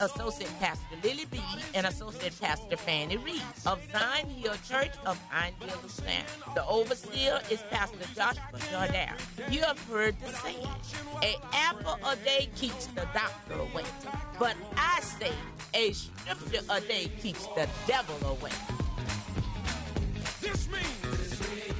Associate Pastor Lily B. and Associate Pastor Fannie Reed of Zion Hill Church of Pineville, Louisiana. The overseer is Pastor Joshua Jardine. You have heard the saying, an apple a day keeps the doctor away. But I say, a scripture a day keeps the devil away. This means.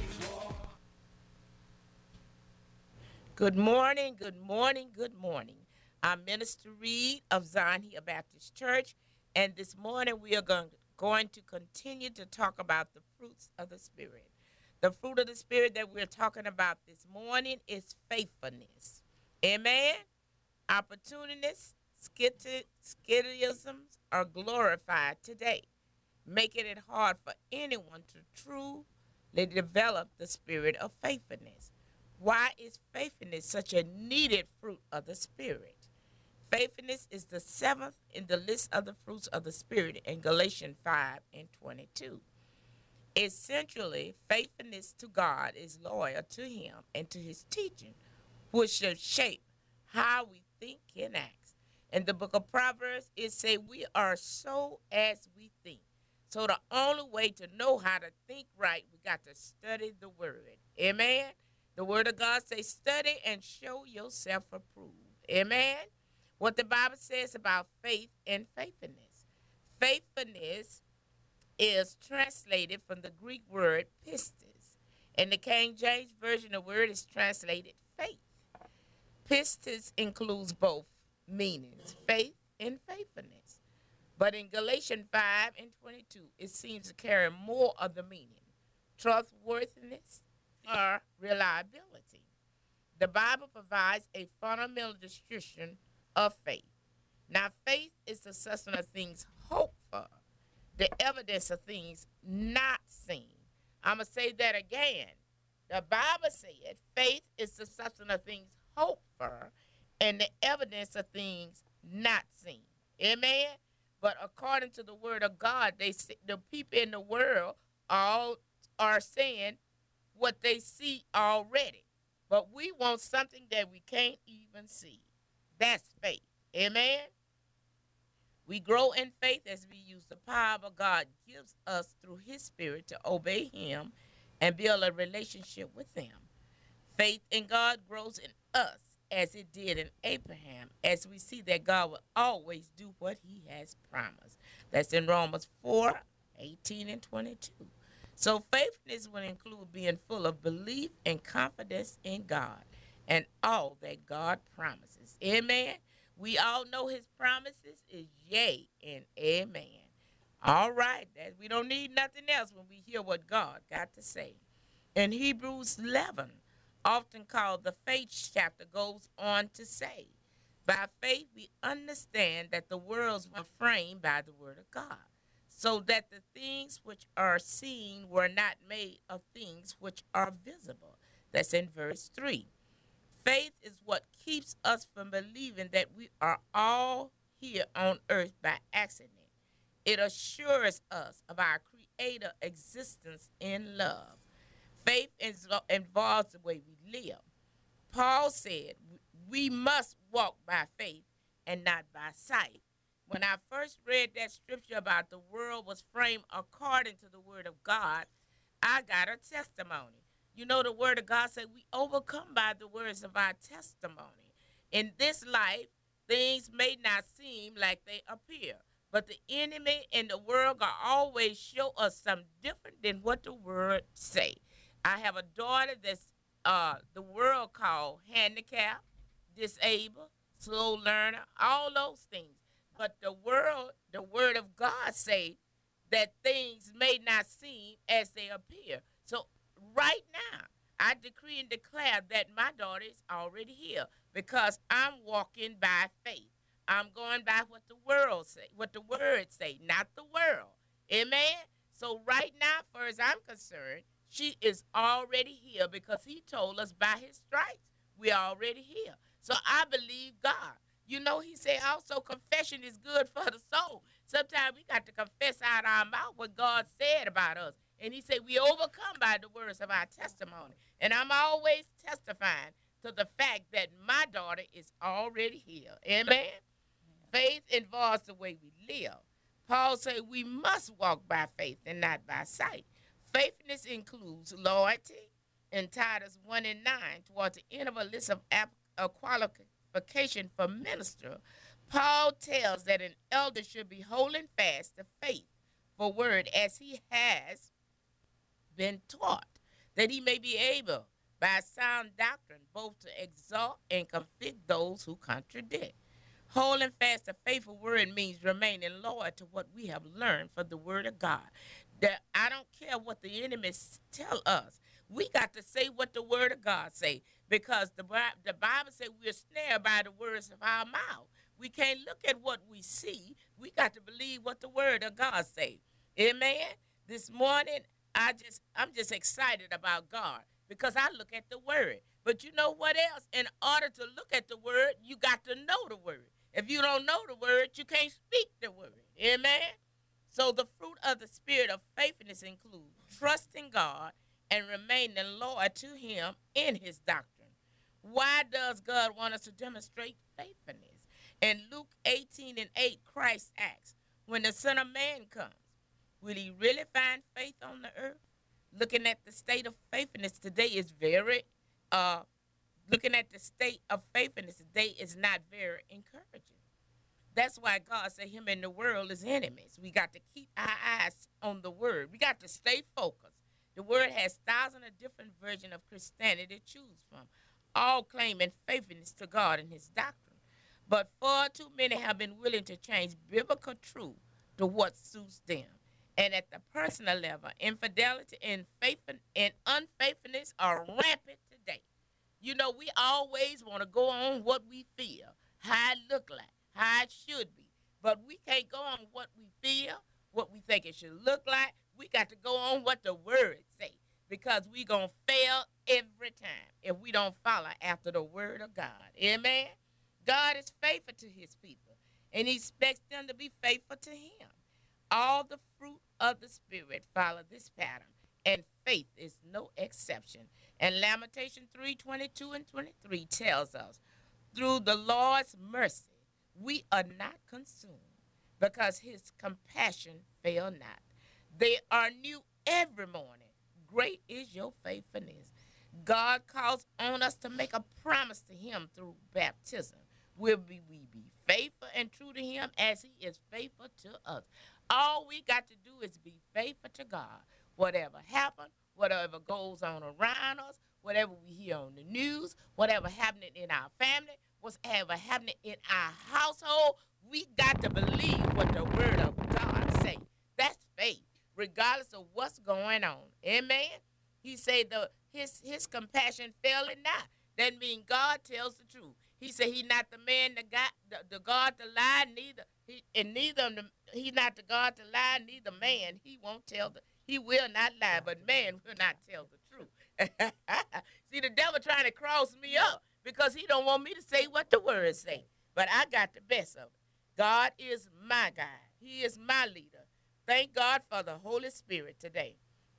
Good morning, good morning, good morning. I'm Minister Reed of Zion Hill Baptist Church, and this morning we are going to continue to talk about the fruits of the Spirit. The fruit of the Spirit that we're talking about this morning is faithfulness. Amen? Opportunities, skittisms are glorified today, making it hard for anyone to truly develop the spirit of faithfulness. Why is faithfulness such a needed fruit of the Spirit? Faithfulness is the seventh in the list of the fruits of the Spirit in Galatians 5 and 22. Essentially, faithfulness to God is loyal to Him and to His teaching, which should shape how we think and act. In the book of Proverbs, it says we are so as we think. So the only way to know how to think right, we got to study the word. Amen. The word of God says, study and show yourself approved. Amen. What the Bible says about faith and faithfulness. Faithfulness is translated from the Greek word pistis. In the King James Version, the word is translated faith. Pistis includes both meanings, faith and faithfulness. But in Galatians 5 and 22, it seems to carry more of the meaning, trustworthiness or reliability. The Bible provides a fundamental description of faith. Now, faith is the substance of things hoped for, the evidence of things not seen. I'm going to say that again. The Bible said faith is the substance of things hoped for and the evidence of things not seen. Amen? But according to the word of God, the people in the world all are saying what they see already. But we want something that we can't even see. That's faith. Amen? We grow in faith as we use the power of God gives us through His Spirit to obey Him and build a relationship with Him. Faith in God grows in us as it did in Abraham, as we see that God will always do what He has promised. That's in Romans 4:18 and 22. So faithfulness will include being full of belief and confidence in God and all that God promises. Amen. We all know His promises is yea and amen. All right, that we don't need nothing else when we hear what God got to say. In Hebrews 11, often called the faith chapter, goes on to say, by faith we understand that the worlds were framed by the word of God, so that the things which are seen were not made of things which are visible. That's in verse 3. Faith is what keeps us from believing that we are all here on earth by accident. It assures us of our Creator existence in love. Faith involves the way we live. Paul said we must walk by faith and not by sight. When I first read that scripture about the world was framed according to the word of God, I got a testimony. You know, the word of God said we overcome by the words of our testimony. In this life, things may not seem like they appear, but the enemy and the world will always show us something different than what the word say. I have a daughter that's the world called handicapped, disabled, slow learner, all those things. But the word of God say that things may not seem as they appear. So right now, I decree and declare that my daughter is already here because I'm walking by faith. I'm going by what the world say, what the word say, not the world. Amen. So right now, far as I'm concerned, she is already here because he told us by his stripes we're already here. So I believe God. You know, he said also confession is good for the soul. Sometimes we got to confess out our mouth what God said about us. And he said we overcome by the words of our testimony. And I'm always testifying to the fact that my daughter is already here. Amen. Faith involves the way we live. Paul said we must walk by faith and not by sight. Faithfulness includes loyalty in Titus 1 and 9 towards the end of a list of qualification for minister. Paul tells that an elder should be holding fast the faith for word as he has been taught, that he may be able by sound doctrine both to exalt and convict those who contradict. Holding fast the faithful word means remaining loyal to what we have learned from the word of God. That I don't care what the enemies tell us. We got to say what the word of God say, because the Bible says we're snared by the words of our mouth. We can't look at what we see. We got to believe what the word of God say. Amen. This morning, I'm just excited about God because I look at the word. But you know what else? In order to look at the word, you got to know the word. If you don't know the word, you can't speak the word. Amen. So the fruit of the spirit of faithfulness include trusting God and remaining loyal to him in his doctrine. Why does God want us to demonstrate faithfulness? In Luke 18 and 8, Christ asks, when the Son of Man comes, will he really find faith on the earth? Looking at the state of faithfulness today is very, uh, looking at the state of faithfulness today is not very encouraging. That's why God said him and the world is enemies. We got to keep our eyes on the word. We got to stay focused. The word has thousands of different versions of Christianity to choose from, all claiming faithfulness to God and his doctrine. But far too many have been willing to change biblical truth to what suits them. And at the personal level, infidelity and unfaithfulness are rampant today. You know, we always want to go on what we feel, how it look like, how it should be. But we can't go on what we feel, what we think it should look like. We got to go on what the word say, because we going to fail every time if we don't follow after the word of God. Amen? God is faithful to his people, and he expects them to be faithful to him. All the fruit of the Spirit follow this pattern, and faith is no exception. And Lamentation 3:22 and 23 tells us, through the Lord's mercy, we are not consumed, because his compassion fail not. They are new every morning. Great is your faithfulness. God calls on us to make a promise to him through baptism. Will we be faithful and true to him as he is faithful to us? All we got to do is be faithful to God. Whatever happens, whatever goes on around us, whatever we hear on the news, whatever happening in our family, whatever happening in our household, we got to believe what the word of God say. That's faith, regardless of what's going on. Amen. He said his compassion failing not. That means God tells the truth. He said he not the man the God to lie, neither he and neither he's not the God to lie, neither man. He will not lie, but man will not tell the truth. See, the devil trying to cross me up because he don't want me to say what the word say. But I got the best of it. God is my guide. He is my leader. Thank God for the Holy Spirit today.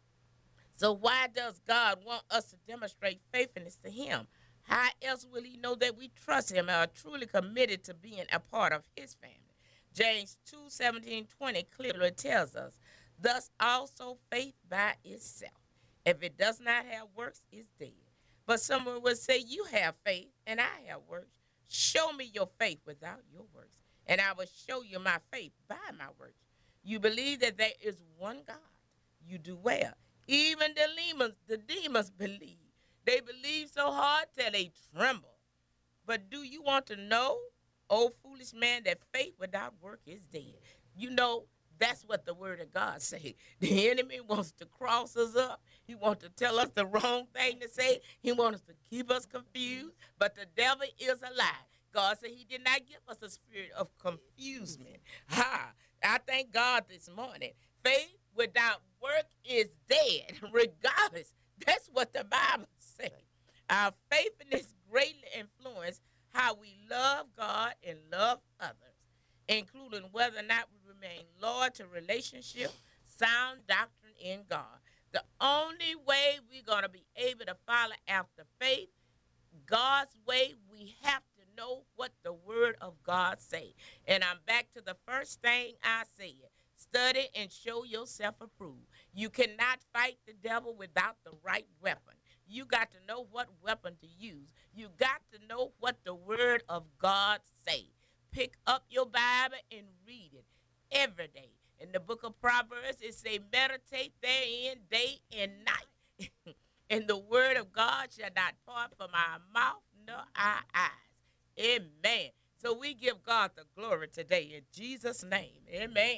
So why does God want us to demonstrate faithfulness to him? How else will he know that we trust him and are truly committed to being a part of his family? James 2:17-20 clearly tells us, thus also faith by itself, if it does not have works, is dead. But someone will say, you have faith and I have works. Show me your faith without your works, and I will show you my faith by my works. You believe that there is one God. You do well. Even the demons believe. They believe so hard till they tremble. But do you want to know, oh foolish man, that faith without work is dead? You know, that's what the word of God say. The enemy wants to cross us up. He wants to tell us the wrong thing to say. He wants us to keep us confused. But the devil is a lie. God said he did not give us a spirit of confusement. Ha! I thank God this morning. Faith without work is dead, regardless. That's what the Bible says. Our faithfulness greatly influences how we love God and love others, including whether or not we remain loyal to relationship, sound doctrine in God. The only way we're going to be able to follow after faith, God's way, we have to know what the word of God say. And I'm back to the first thing I said. Study and show yourself approved. You cannot fight the devil without the right weapon. You got to know what weapon to use. You got to know what the word of God say. Pick up your Bible and read it every day. In the book of Proverbs, it say, meditate therein day and night. And the word of God shall not part from our mouth nor our eyes. Amen. So we give God the glory today in Jesus' name. Amen.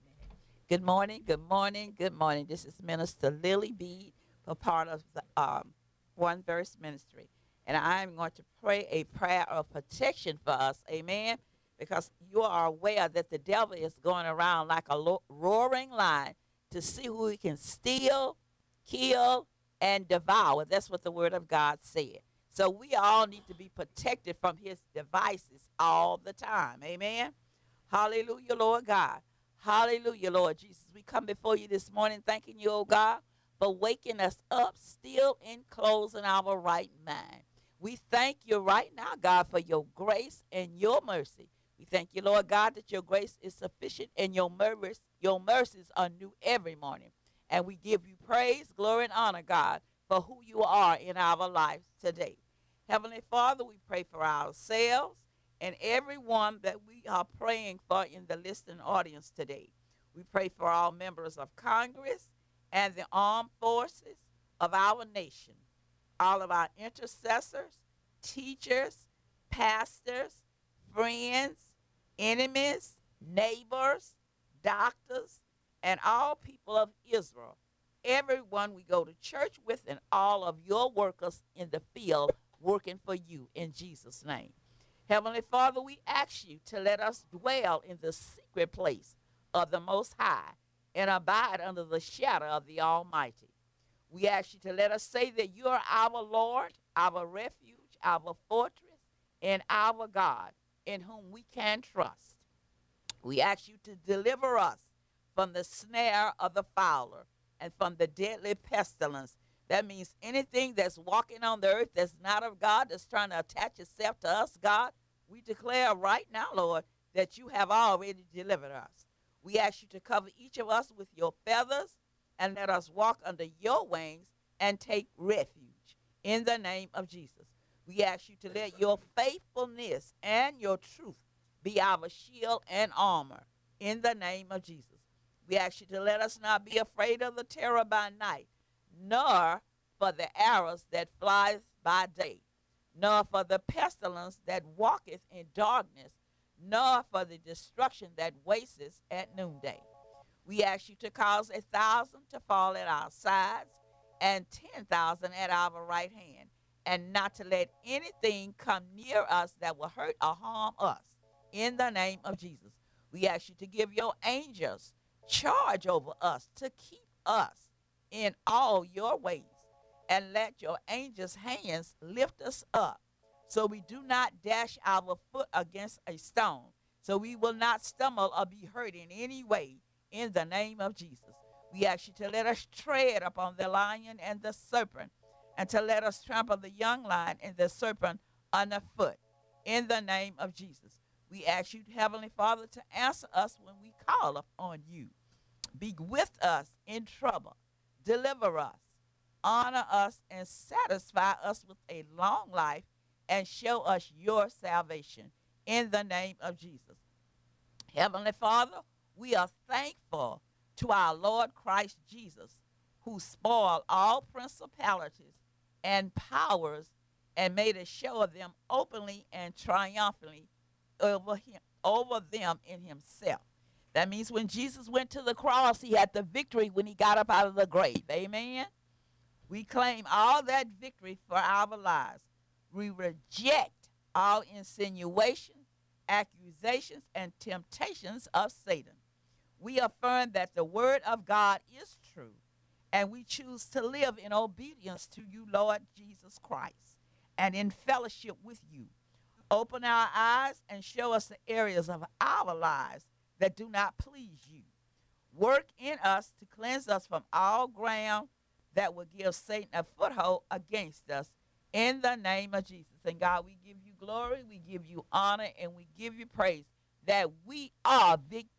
Good morning, good morning, good morning. This is Minister Lily Bead for part of the One Verse Ministry. And I am going to pray a prayer of protection for us, amen, because you are aware that the devil is going around like a roaring lion to see who he can steal, kill, and devour. That's what the Word of God said. So we all need to be protected from his devices all the time, amen. Hallelujah, Lord God. Hallelujah, Lord Jesus. We come before you this morning thanking you, oh God, for waking us up still in closing our right mind. We thank you right now, God, for your grace and your mercy. We thank you, Lord God, that your grace is sufficient and your mercies are new every morning. And we give you praise, glory, and honor, God, for who you are in our lives today. Heavenly Father, we pray for ourselves and everyone that we are praying for in the listening audience today. We pray for all members of Congress and the armed forces of our nation, all of our intercessors, teachers, pastors, friends, enemies, neighbors, doctors, and all people of Israel. Everyone we go to church with, and all of your workers in the field working for you in Jesus' name. Heavenly Father, we ask you to let us dwell in the secret place of the Most High and abide under the shadow of the Almighty. We ask you to let us say that you are our Lord, our refuge, our fortress, and our God in whom we can trust. We ask you to deliver us from the snare of the fowler and from the deadly pestilence. That means anything that's walking on the earth that's not of God, that's trying to attach itself to us, God, we declare right now, Lord, that you have already delivered us. We ask you to cover each of us with your feathers and let us walk under your wings and take refuge in the name of Jesus. We ask you to let your faithfulness and your truth be our shield and armor in the name of Jesus. We ask you to let us not be afraid of the terror by night, nor for the arrows that flies by day, nor for the pestilence that walketh in darkness, nor for the destruction that wasteth at noonday. We ask you to cause 1,000 to fall at our sides and 10,000 at our right hand, and not to let anything come near us that will hurt or harm us. In the name of Jesus, we ask you to give your angels charge over us to keep us in all your ways, and let your angels' hands lift us up so we do not dash our foot against a stone, so we will not stumble or be hurt in any way in the name of Jesus. We ask you to let us tread upon the lion and the serpent, and to let us trample the young lion and the serpent underfoot in the name of Jesus. We ask you, Heavenly Father, to answer us when we call upon you. Be with us in trouble. Deliver us, honor us, and satisfy us with a long life, and show us your salvation in the name of Jesus. Heavenly Father, we are thankful to our Lord Christ Jesus, who spoiled all principalities and powers and made a show of them openly and triumphantly over them in himself. That means when Jesus went to the cross, he had the victory when he got up out of the grave. Amen. We claim all that victory for our lives. We reject all insinuations, accusations, and temptations of Satan. We affirm that the word of God is true, and we choose to live in obedience to you, Lord Jesus Christ, and in fellowship with you. Open our eyes and show us the areas of our lives that do not please you. Work in us to cleanse us from all ground that will give Satan a foothold against us. in the name of Jesus. And God, we give you glory, we give you honor, and we give you praise that we are victorious